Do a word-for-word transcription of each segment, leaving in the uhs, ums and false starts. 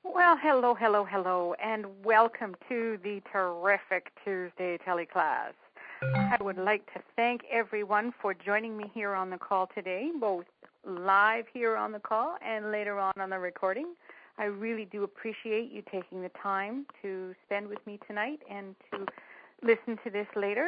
Well, hello, hello, hello, and welcome to the terrific Tuesday teleclass. I would like to thank everyone for joining me here on the call today, both live here on the call and later on on the recording. I really do appreciate you taking the time to spend with me tonight and to listen to this later.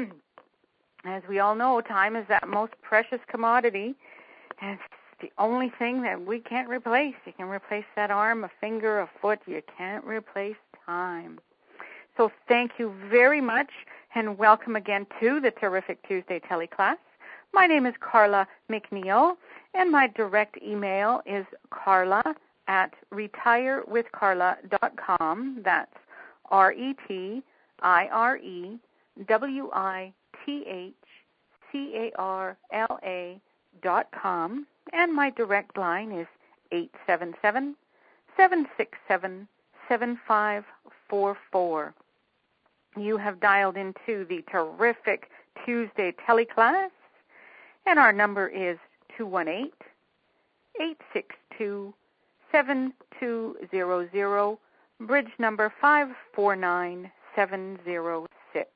As we all know, time is that most precious commodity, and it's the only thing that we can't replace. You can replace that arm, a finger, a foot. You can't replace time. So thank you very much, and welcome again to the terrific Tuesday teleclass. My name is Carla McNeil, and my direct email is carla at retire with carla dot com. That's R E T I R E W I T H C A R L A dot com. And my direct line is eight seven seven, seven six seven, seven five four four. You have dialed into the terrific Tuesday teleclass, and our number is two one eight, eight six two, seven two zero zero, bridge number five four nine seven zero six.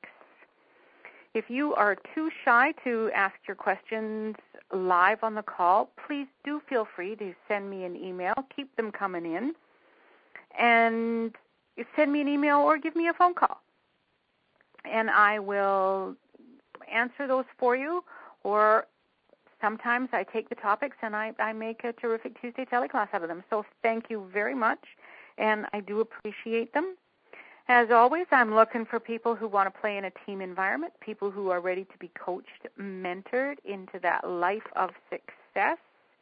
If you are too shy to ask your questions live on the call, please do feel free to send me an email. Keep them coming in. And send me an email or give me a phone call. And I will answer those for you. Or sometimes I take the topics and I, I make a terrific Tuesday teleclass out of them. So thank you very much. And I do appreciate them. As always, I'm looking for people who want to play in a team environment, people who are ready to be coached, mentored into that life of success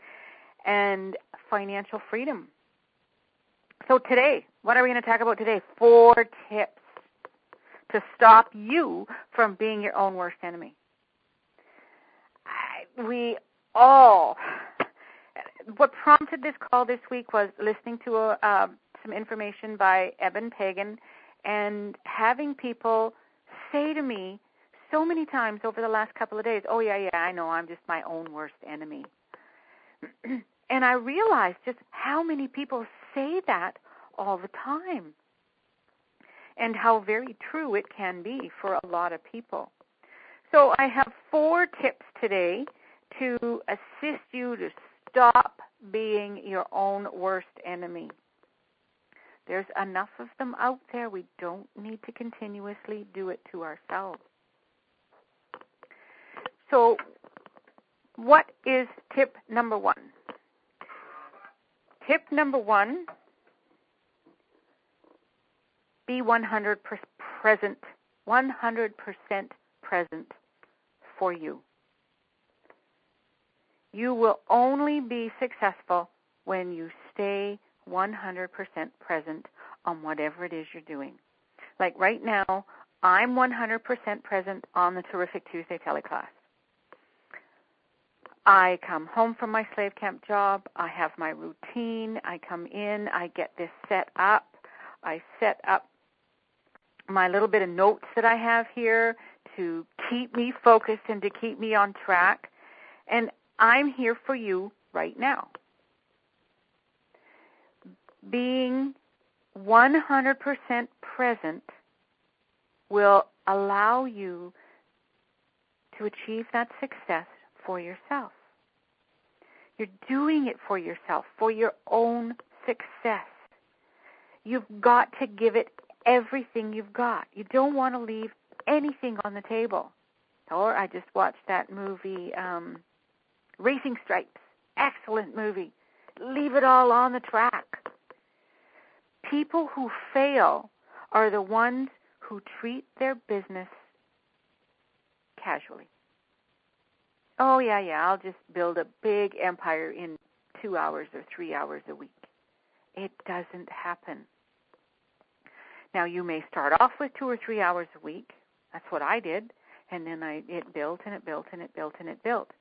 and financial freedom. So today, what are we going to talk about today? Four tips to stop you from being your own worst enemy. I, we all, what prompted this call this week was listening to a, uh, some information by Eben Pagan, and having people say to me so many times over the last couple of days, oh, yeah, yeah, I know, I'm just my own worst enemy. And I realized just how many people say that all the time and how very true it can be for a lot of people. So I have four tips today to assist you to stop being your own worst enemy. There's enough of them out there. We don't need to continuously do it to ourselves. So what is tip number one? Tip number one, be one hundred percent present, one hundred percent present for you. You will only be successful when you stay one hundred percent present on whatever it is you're doing. Like right now, I'm one hundred percent present on the Terrific Tuesday teleclass. I come home from my slave camp job. I have my routine. I come in. I get this set up. I set up my little bit of notes that I have here to keep me focused and to keep me on track. And I'm here for you right now. Being one hundred percent present will allow you to achieve that success for yourself. You're doing it for yourself, for your own success. You've got to give it everything you've got. You don't want to leave anything on the table. Or I just watched that movie, um, Racing Stripes. Excellent movie. Leave it all on the track. People who fail are the ones who treat their business casually. Oh, yeah, yeah, I'll just build a big empire in two hours or three hours a week. It doesn't happen. Now, you may start off with two or three hours a week. That's what I did. And then I it built and it built and it built and it built.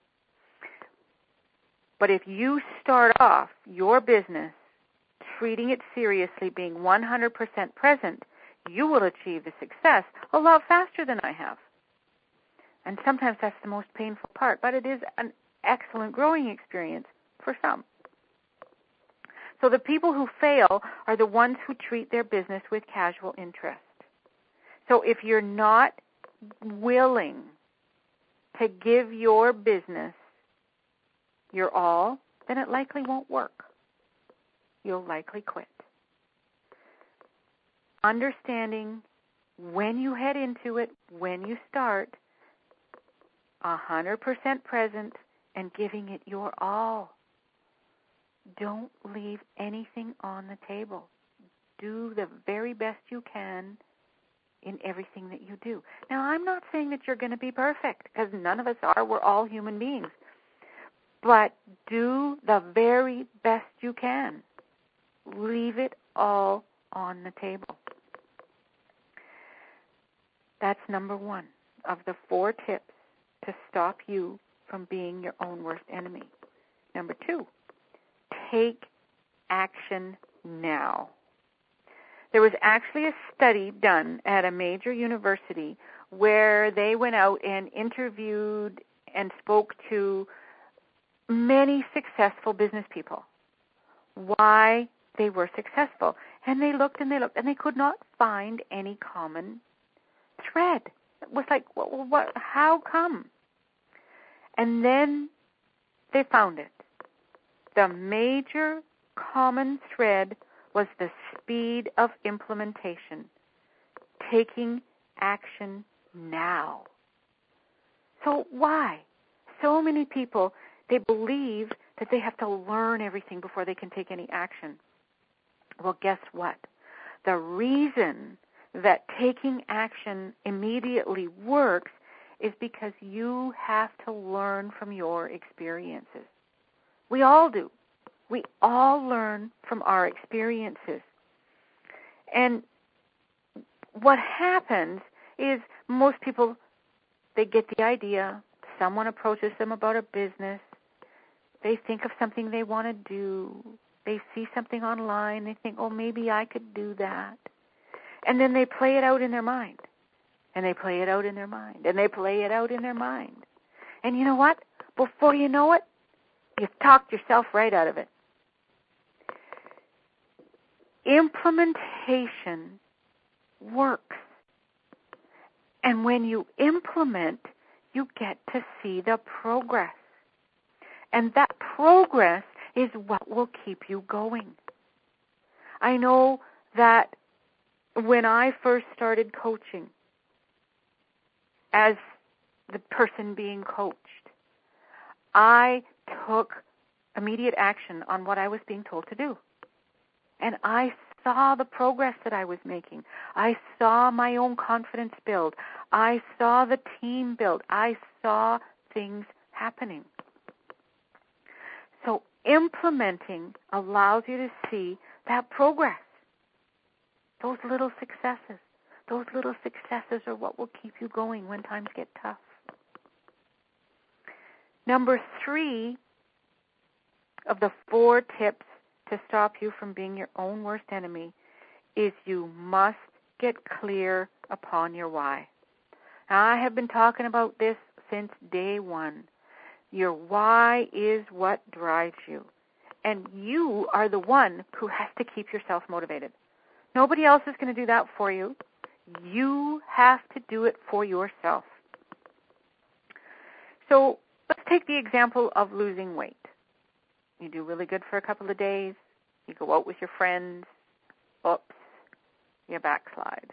But if you start off your business treating it seriously, being one hundred percent present, you will achieve the success a lot faster than I have. And sometimes that's the most painful part, but it is an excellent growing experience for some. So the people who fail are the ones who treat their business with casual interest. So if you're not willing to give your business your all, then it likely won't work. You'll likely quit. Understanding when you head into it, when you start, one hundred percent present and giving it your all. Don't leave anything on the table. Do the very best you can in everything that you do. Now, I'm not saying that you're going to be perfect, because none of us are. We're all human beings. But do the very best you can. Leave it all on the table. That's number one of the four tips to stop you from being your own worst enemy. Number two, take action now. There was actually a study done at a major university where they went out and interviewed and spoke to many successful business people, why they were successful. And they looked and they looked and they could not find any common thread. It was like, what, what, how come? And then they found it. The major common thread was the speed of implementation, taking action now. So why? So many people, they believe that they have to learn everything before they can take any action. Well, guess what? The reason that taking action immediately works is because you have to learn from your experiences. We all do. We all learn from our experiences. And what happens is most people, they get the idea, someone approaches them about a business, they think of something they want to do, they see something online, they think, oh, maybe I could do that. And then they play it out in their mind. And they play it out in their mind. And they play it out in their mind. And you know what? Before you know it, you've talked yourself right out of it. Implementation works. And when you implement, you get to see the progress. And that progress is what will keep you going. I know that when I first started coaching, as the person being coached, I took immediate action on what I was being told to do. And I saw the progress that I was making. I saw my own confidence build. I saw the team build. I saw things happening. So implementing allows you to see that progress. Those little successes. Those little successes are what will keep you going when times get tough. Number three of the four tips to stop you from being your own worst enemy is you must get clear upon your why. Now, I have been talking about this since day one. Your why is what drives you. And you are the one who has to keep yourself motivated. Nobody else is going to do that for you. You have to do it for yourself. So let's take the example of losing weight. You do really good for a couple of days. You go out with your friends. Oops, you backslide.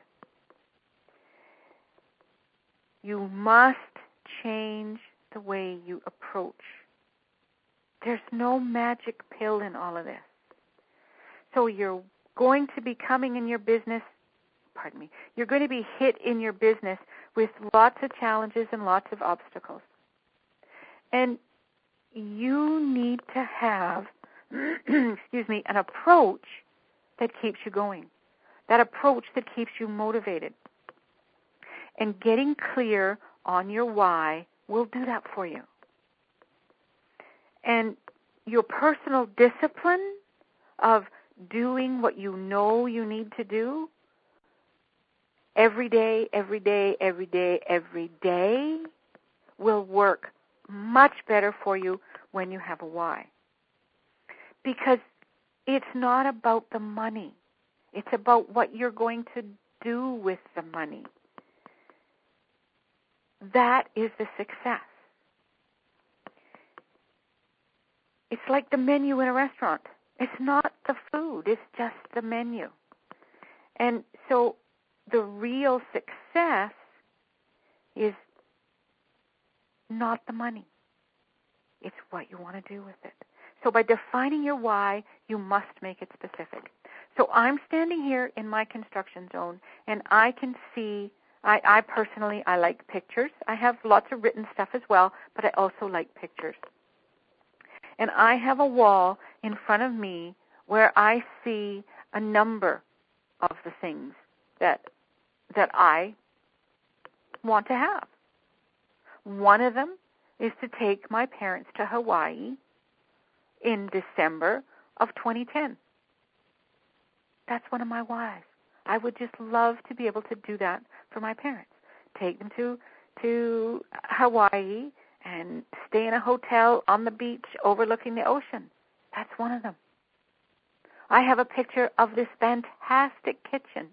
You must change the way you approach. There's no magic pill in all of this. So you're going to be coming in your business, pardon me, you're going to be hit in your business with lots of challenges and lots of obstacles. And you need to have, excuse me, an approach that keeps you going, that approach that keeps you motivated. And getting clear on your why will do that for you. And your personal discipline of doing what you know you need to do every day, every day, every day, every day will work much better for you when you have a why. Because it's not about the money. It's about what you're going to do with the money. That is the success. It's like the menu in a restaurant. It's not the food, it's just the menu. And so the real success is not the money. It's what you want to do with it. So by defining your why, you must make it specific. So I'm standing here in my construction zone, and I can see, I, I personally, I like pictures. I have lots of written stuff as well, but I also like pictures. And I have a wall in front of me where I see a number of the things that that I want to have. One of them is to take my parents to Hawaii in December of twenty ten. That's one of my whys. I would just love to be able to do that for my parents. Take them to to Hawaii and stay in a hotel on the beach overlooking the ocean. That's one of them. I have a picture of this fantastic kitchen.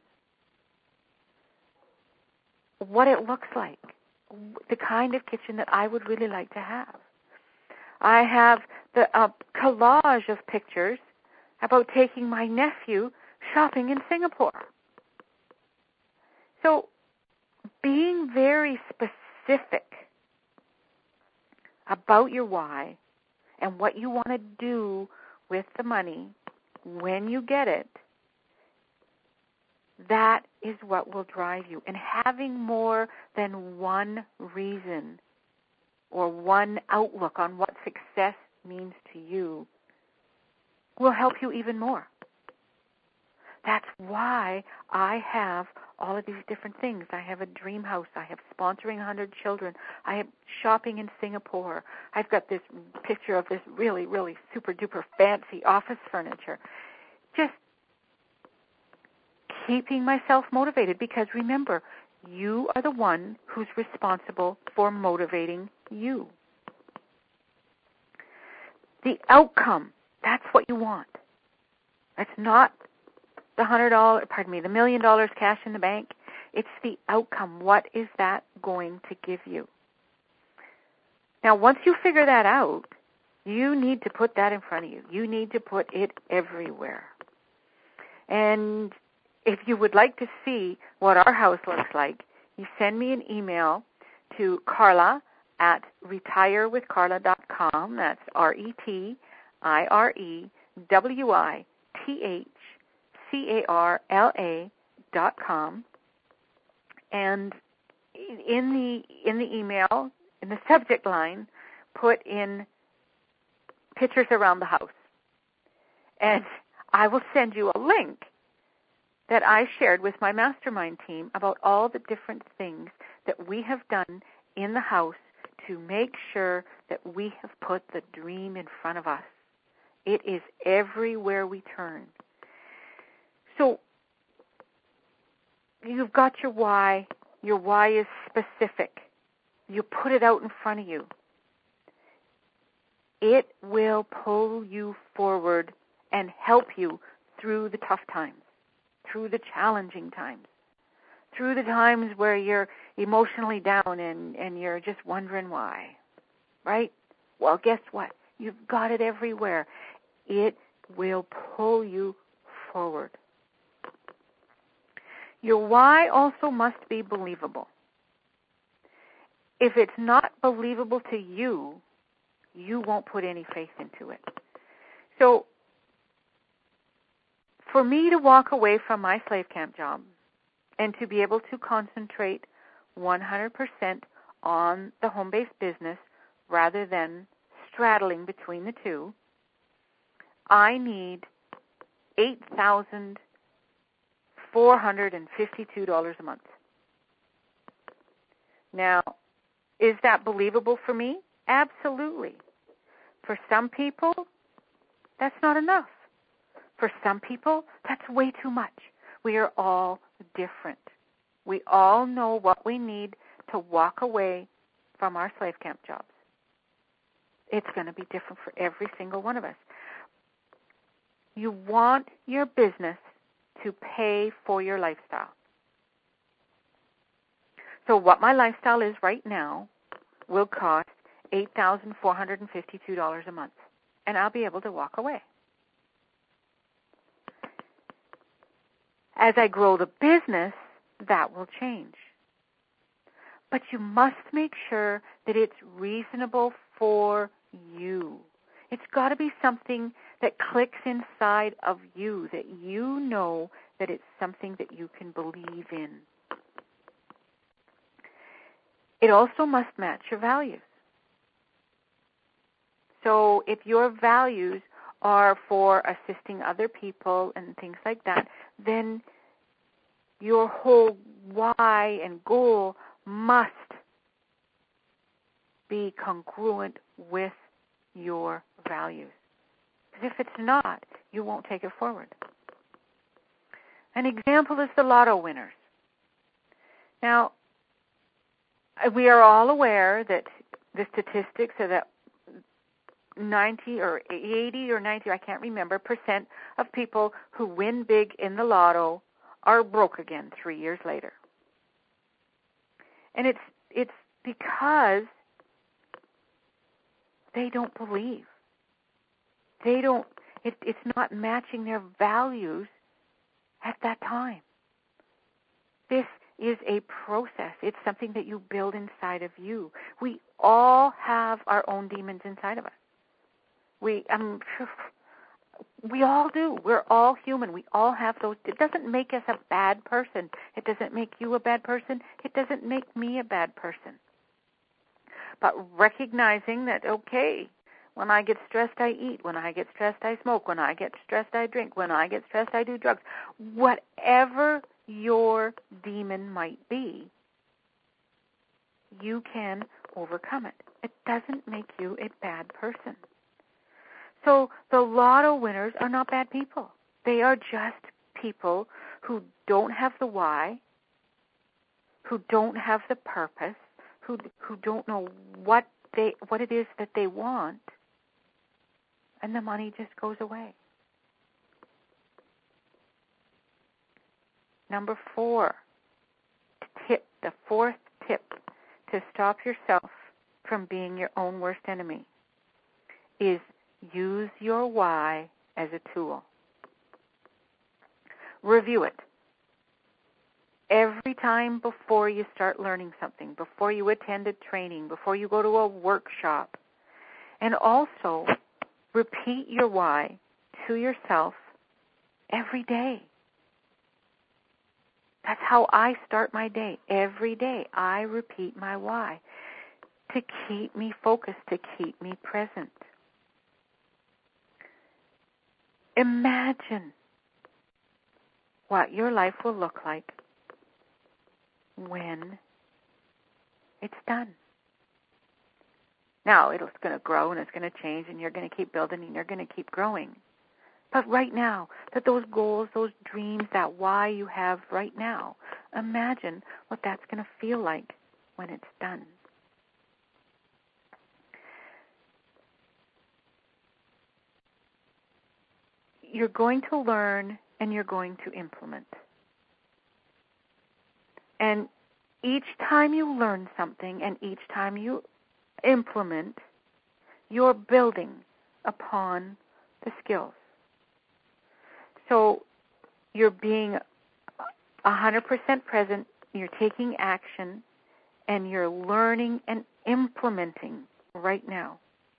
What it looks like. The kind of kitchen that I would really like to have. I have the uh, collage of pictures about taking my nephew shopping in Singapore. So being very specific about your why and what you want to do with the money when you get it, that is what will drive you. And having more than one reason or one outlook on what success means to you will help you even more. That's why I have all of these different things. I have a dream house. I have sponsoring one hundred children. I have shopping in Singapore. I've got this picture of this really, really super-duper fancy office furniture. Just keeping myself motivated, because remember, you are the one who's responsible for motivating you. The outcome, that's what you want. It's not the hundred dollars, pardon me, the million dollars cash in the bank. It's the outcome. What is that going to give you? Now, once you figure that out, you need to put that in front of you. You need to put it everywhere. And if you would like to see what our house looks like, you send me an email to Carla at retire with carla dot com. That's R E T I R E W I T H C A R L A dot com. And in the in the email, in the subject line, put in pictures around the house. And I will send you a link that I shared with my mastermind team about all the different things that we have done in the house to make sure that we have put the dream in front of us. It is everywhere we turn. So you've got your why. Your why is specific. You put it out in front of you. It will pull you forward and help you through the tough times, through the challenging times, through the times where you're emotionally down and, and you're just wondering why, right? Well, guess what? You've got it everywhere. It will pull you forward. Your why also must be believable. If it's not believable to you, you won't put any faith into it. So, for me to walk away from my slave camp job and to be able to concentrate one hundred percent on the home-based business rather than straddling between the two, I need eight thousand four hundred fifty-two dollars a month. Now, is that believable for me? Absolutely. For some people, that's not enough. For some people, that's way too much. We are all different. We all know what we need to walk away from our slave camp jobs. It's going to be different for every single one of us. You want your business to pay for your lifestyle. So what my lifestyle is right now will cost eight thousand four hundred fifty-two dollars a month, and I'll be able to walk away. As I grow the business, that will change. But you must make sure that it's reasonable for you. It's got to be something that clicks inside of you, that you know that it's something that you can believe in. It also must match your values. So if your values are for assisting other people and things like that, then your whole why and goal must be congruent with your values. Because if it's not, you won't take it forward. An example is the lotto winners. Now, we are all aware that the statistics are that ninety or eighty or ninety, I can't remember, percent of people who win big in the lotto are broke again three years later. And it's it's because they don't believe. They don't, it, it's not matching their values at that time. This is a process. It's something that you build inside of you. We all have our own demons inside of us. We um, we all do. We're all human. We all have those. It doesn't make us a bad person. It doesn't make you a bad person. It doesn't make me a bad person. But recognizing that, okay, when I get stressed, I eat. When I get stressed, I smoke. When I get stressed, I drink. When I get stressed, I do drugs. Whatever your demon might be, you can overcome it. It doesn't make you a bad person. So the lotto winners are not bad people. They are just people who don't have the why, who don't have the purpose, who who don't know what they what it is that they want, and the money just goes away. Number four, tip, the fourth tip to stop yourself from being your own worst enemy is use your why as a tool. Review it. Every time before you start learning something, before you attend a training, before you go to a workshop. And also, repeat your why to yourself every day. That's how I start my day. Every day I repeat my why to keep me focused, to keep me present. Imagine what your life will look like when it's done. Now, it's going to grow and it's going to change and you're going to keep building and you're going to keep growing. But right now, that those goals, those dreams, that why you have right now, imagine what that's going to feel like when it's done. You're going to learn and you're going to implement. And each time you learn something and each time you implement, you're building upon the skills. So you're being one hundred percent present, you're taking action, and you're learning and implementing right now.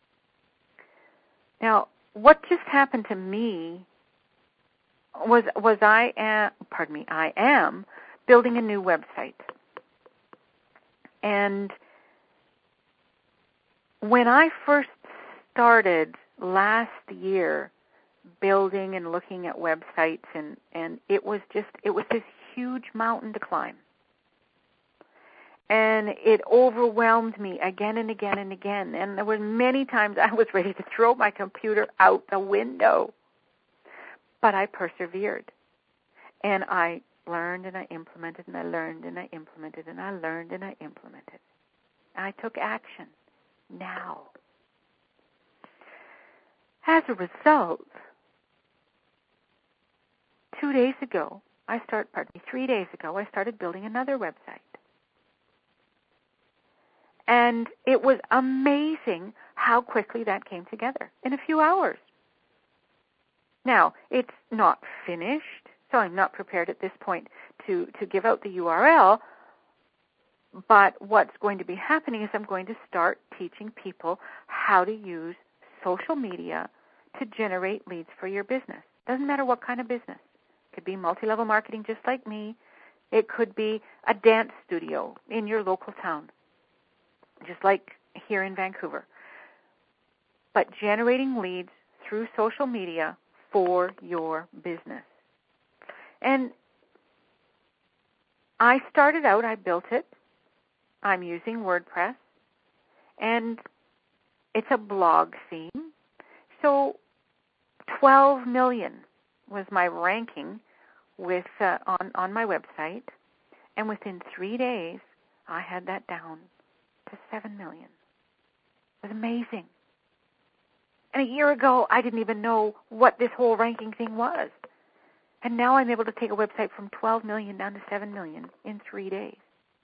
Now, what just happened to me was was I am, pardon me, I am building a new website. And when I first started last year building and looking at websites, and, and it was just, it was this huge mountain to climb. And it overwhelmed me again and again and again. And there were many times I was ready to throw my computer out the window. But I persevered. And I learned and I implemented and I learned and I implemented and I learned and I implemented. And I took action now. As a result, two days ago, I start, pardon me, three days ago, I started building another website. And it was amazing how quickly that came together in a few hours. Now, it's not finished, so I'm not prepared at this point to, to give out the U R L, but what's going to be happening is I'm going to start teaching people how to use social media to generate leads for your business. Doesn't matter what kind of business. It could be multi-level marketing just like me. It could be a dance studio in your local town, just like here in Vancouver. But generating leads through social media for your business. And I started out, I built it. I'm using WordPress. And it's a blog theme. So twelve million was my ranking with uh, on, on my website. And within three days, I had that down to seven million. It was amazing. And a year ago, I didn't even know what this whole ranking thing was. And now I'm able to take a website from twelve million down to seven million in three days.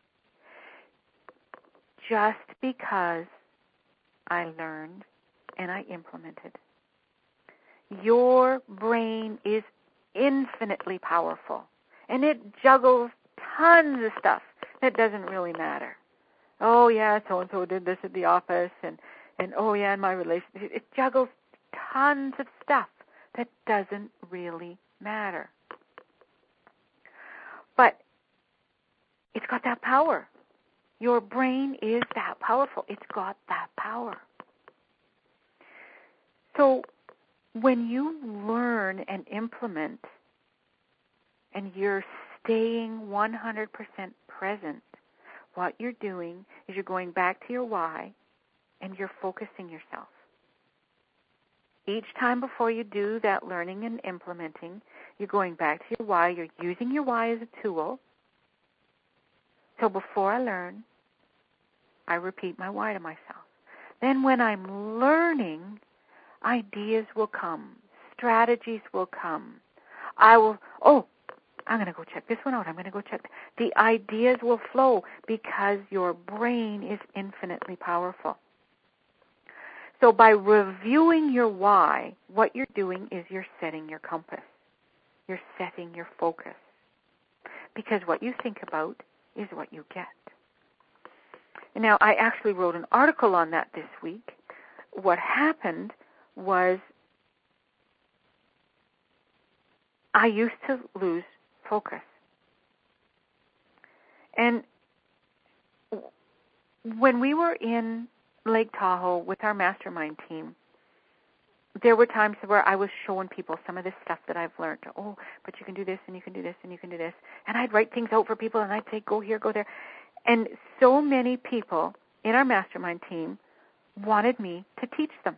Just because I learned and I implemented. Your brain is infinitely powerful. And it juggles tons of stuff that doesn't really matter. Oh, yeah, so-and-so did this at the office, and, and oh, yeah, in my relationship. It juggles tons of stuff that doesn't really matter. But it's got that power. Your brain is that powerful. It's got that power. So when you learn and implement and you're staying one hundred percent present, what you're doing is you're going back to your why and you're focusing yourself. Each time before you do that learning and implementing, you're going back to your why. You're using your why as a tool. So before I learn, I repeat my why to myself. Then when I'm learning, ideas will come. Strategies will come. I will, oh, I'm going to go check this one out. I'm going to go check. The ideas will flow because your brain is infinitely powerful. So by reviewing your why, what you're doing is you're setting your compass. You're setting your focus. Because what you think about is what you get. And now, I actually wrote an article on that this week. What happened was I used to lose focus. And when we were in Lake Tahoe with our mastermind team, there were times where I was showing people some of this stuff that I've learned. Oh, but you can do this, and you can do this, and you can do this. And I'd write things out for people, and I'd say, go here, go there. And so many people in our mastermind team wanted me to teach them.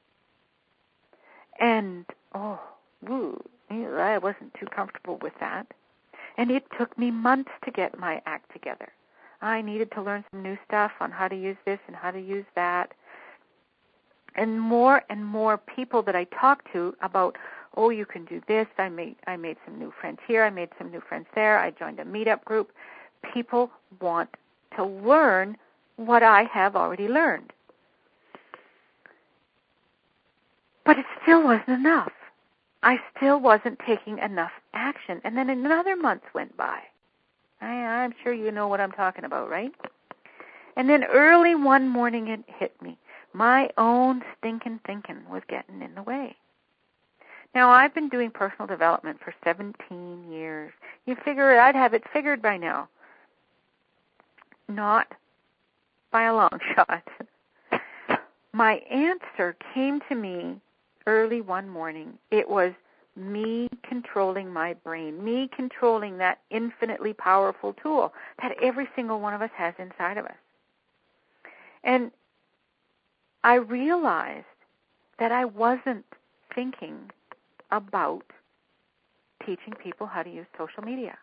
And, oh, woo, I wasn't too comfortable with that. And it took me months to get my act together. I needed to learn some new stuff on how to use this and how to use that. And more and more people that I talked to about, oh, you can do this. I made I made some new friends here. I made some new friends there. I joined a meetup group. People want to learn what I have already learned. But it still wasn't enough. I still wasn't taking enough action. And then another month went by. I, I'm sure you know what I'm talking about, right? And then early one morning it hit me. My own stinking thinking was getting in the way. Now, I've been doing personal development for seventeen years. You figure I'd have it figured by now. Not by a long shot. My answer came to me early one morning. It was me controlling my brain, me controlling that infinitely powerful tool that every single one of us has inside of us. And I realized that I wasn't thinking about teaching people how to use social media.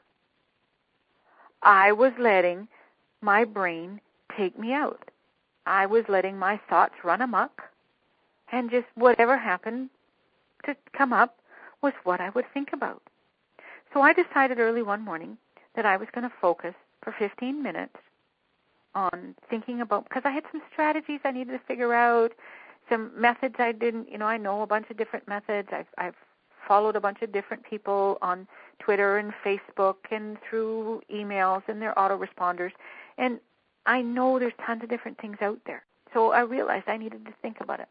I was letting my brain take me out. I was letting my thoughts run amok, and just whatever happened to come up was what I would think about. So I decided early one morning that I was going to focus for fifteen minutes on thinking about, because I had some strategies I needed to figure out, some methods I didn't, you know, I know a bunch of different methods. I've, I've followed a bunch of different people on Twitter and Facebook and through emails and their autoresponders. And I know there's tons of different things out there. So I realized I needed to think about it.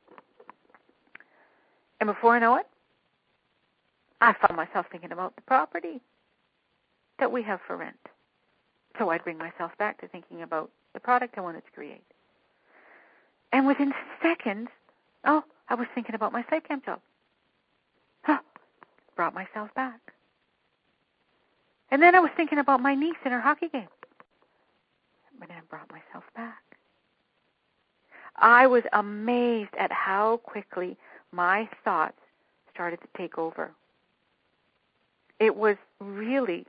And before I know it, I found myself thinking about the property that we have for rent. So I'd bring myself back to thinking about the product I wanted to create. And within seconds, oh, I was thinking about my site camp job. Huh, brought myself back. And then I was thinking about my niece in her hockey game. But I brought myself back. I was amazed at how quickly my thoughts started to take over. It was really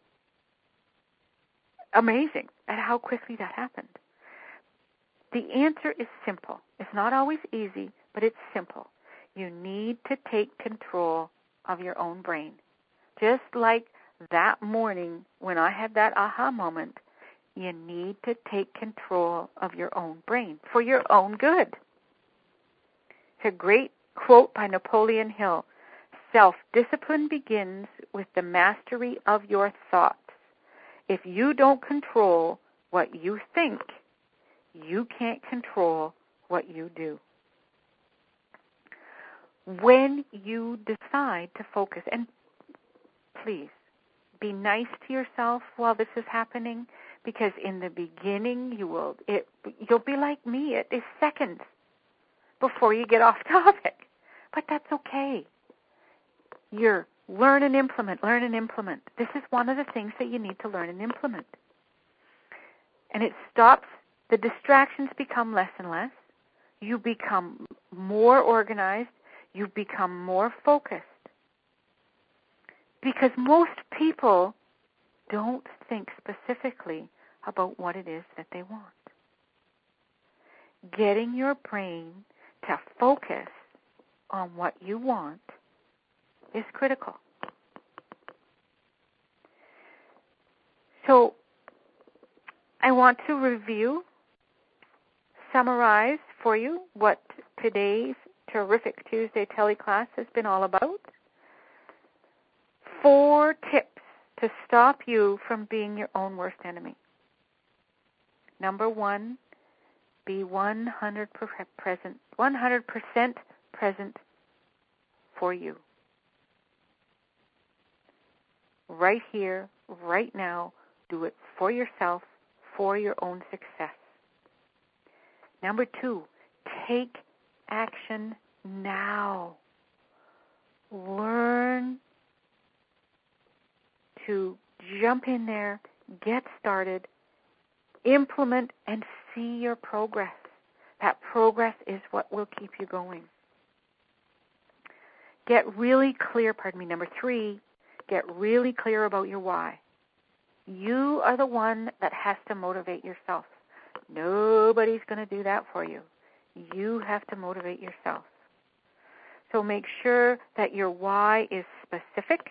amazing at how quickly that happened. The answer is simple. It's not always easy, but it's simple. You need to take control of your own brain. Just like that morning when I had that aha moment, you need to take control of your own brain for your own good. It's a great quote by Napoleon Hill. Self-discipline begins with the mastery of your thoughts. If you don't control what you think, you can't control what you do. When you decide to focus, and please be nice to yourself while this is happening, because in the beginning you will, it, you'll be like me. It is seconds before you get off topic, but that's okay. You're learn and implement, learn and implement. This is one of the things that you need to learn and implement. And it stops, the distractions become less and less. You become more organized. You become more focused. Because most people don't think specifically about what it is that they want. Getting your brain to focus on what you want is critical. So I want to review, summarize for you what today's Terrific Tuesday teleclass has been all about. Four tips to stop you from being your own worst enemy. Number one, be one hundred percent present, one hundred percent present for you. Right here, right now, do it for yourself, for your own success. Number two, take action now. Learn to jump in there, get started, implement, and see your progress. That progress is what will keep you going. Get really clear, pardon me, number three, get really clear about your why. You are the one that has to motivate yourself. Nobody's going to do that for you. You have to motivate yourself. So make sure that your why is specific.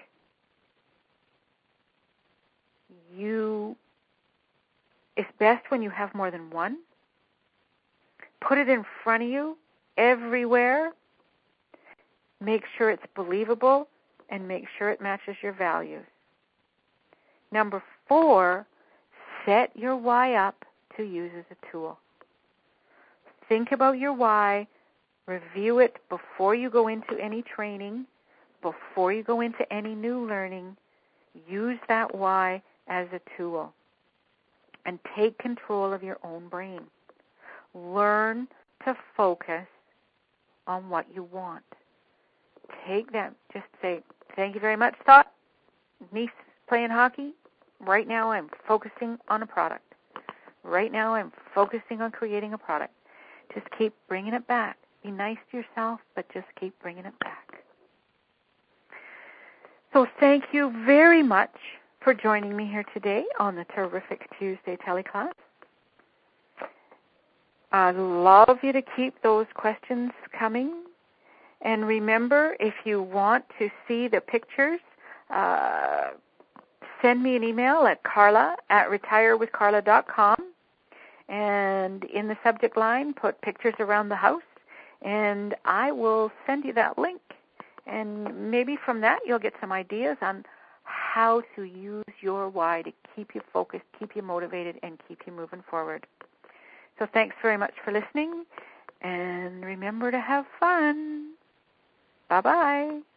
You, it's best when you have more than one. Put it in front of you everywhere. Make sure it's believable and make sure it matches your values. Number four, set your why up to use as a tool. Think about your why. Review it before you go into any training, before you go into any new learning. Use that why as a tool. And take control of your own brain. Learn to focus on what you want. Take them. Just say, thank you very much, thought. Niece playing hockey. Right now I'm focusing on a product. Right now I'm focusing on creating a product. Just keep bringing it back. Be nice to yourself, but just keep bringing it back. So thank you very much for joining me here today on the Terrific Tuesday teleclass. I'd love you to keep those questions coming. And remember, if you want to see the pictures, uh, send me an email at carla at retire with carla dot com. And in the subject line, put pictures around the house, and I will send you that link. And maybe from that you'll get some ideas on how to use your why to keep you focused, keep you motivated, and keep you moving forward. So thanks very much for listening, and remember to have fun. Bye-bye.